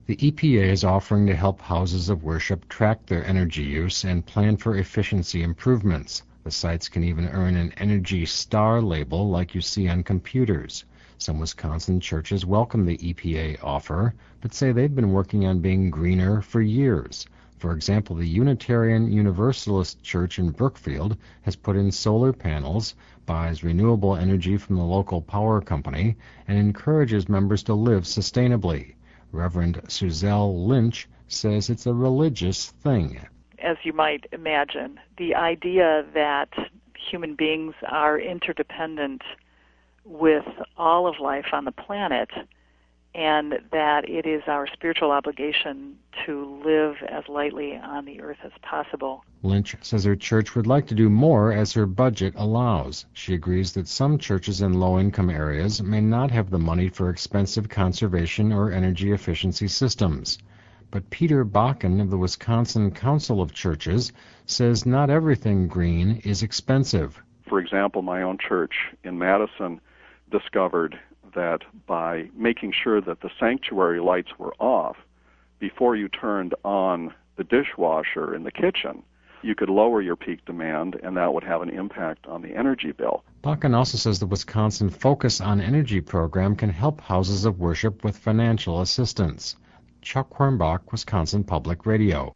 The EPA is offering to help houses of worship track their energy use and plan for efficiency improvements. The sites can even earn an Energy Star label like you see on computers. Some Wisconsin churches welcome the EPA offer, but say they've been working on being greener for years. For example, the Unitarian Universalist Church in Brookfield has put in solar panels, buys renewable energy from the local power company, and encourages members to live sustainably. Reverend Suzelle Lynch says it's a religious thing. As you might imagine, the idea that human beings are interdependent with all of life on the planet, and that it is our spiritual obligation to live as lightly on the earth as possible. Lynch says her church would like to do more as her budget allows. She agrees that some churches in low-income areas may not have the money for expensive conservation or energy efficiency systems. But Peter Bakken of the Wisconsin Council of Churches says not everything green is expensive. For example, my own church in Madison discovered that by making sure that the sanctuary lights were off before you turned on the dishwasher in the kitchen, you could lower your peak demand, and that would have an impact on the energy bill. Bakken also says the Wisconsin Focus on Energy program can help houses of worship with financial assistance. Chuck Hornbach, Wisconsin Public Radio.